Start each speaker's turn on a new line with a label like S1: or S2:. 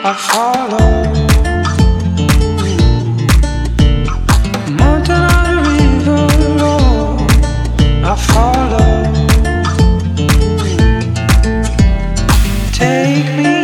S1: I follow. Mountain or the river, Lord, I follow. Take me